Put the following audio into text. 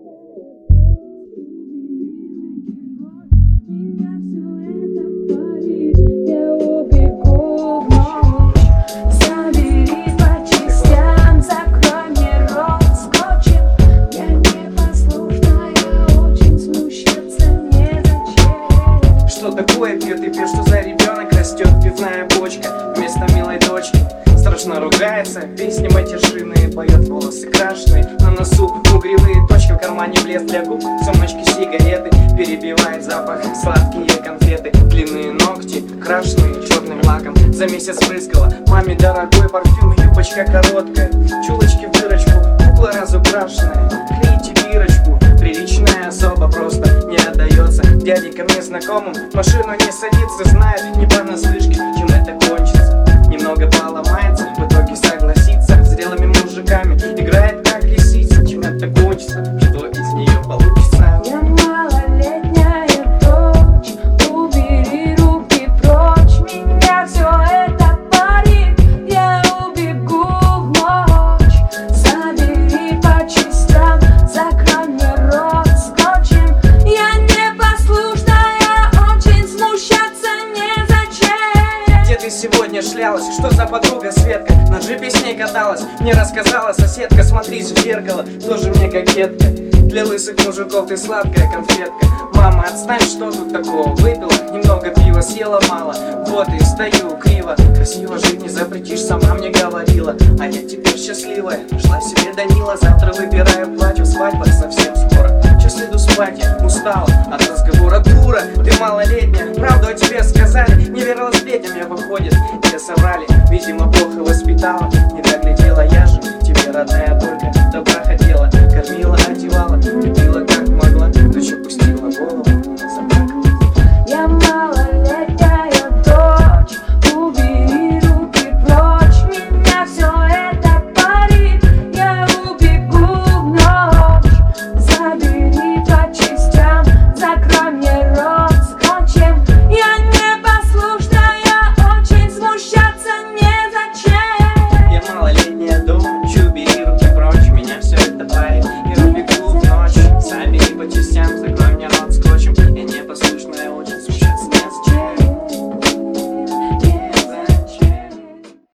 Что такое пьет и пьет, что за ребенок растет пивная бочка вместо милой дочки. Страшно ругается, песни матершинные поет, волосы крашеные, на носу угревые точки, в кармане блеск для губ, сумочки сигареты, перебивает запах сладкие конфеты, длинные ногти, крашеные черным лаком, за месяц брызгала маме дорогой парфюм, юбочка короткая, чулочки в дырочку, кукла разукрашенная, клейте бирочку, приличная особа просто не отдается дяденькам незнакомым, машину не садится, знает не понаслышке, чем это кончится. Немного поломается, в итоге согласится, зрелыми мужиками играет как лисица. Чем это кончится, что из нее получится? Я малолетняя дочь, убери руки прочь, меня все это парит, я убегу в ночь. Забери по частям, закрой мне рот скотчем. Я непослушная, очень смущаться незачем. Где ты сегодня шлялась? Что за подруга Светка? На джипе с ней каталась, мне рассказала соседка. Смотрись в зеркало, тоже мне кокетка. Для лысых мужиков ты сладкая конфетка. Мама, отстань, что тут такого? Выпила немного пива, съела мало, вот и стою криво. Красиво жить не запретишь, сама мне говорила. А я теперь счастливая, нашла себе Данила. Завтра выбираю платье, свадьба совсем скоро. Сейчас иду спать, я устала от разговора. Дура, ты малолетняя, правду о тебе сказали. Не верила сплетням, я выходит, тебе соврали. Видимо, плохо воспитала, не доглядела, я же тебе родная.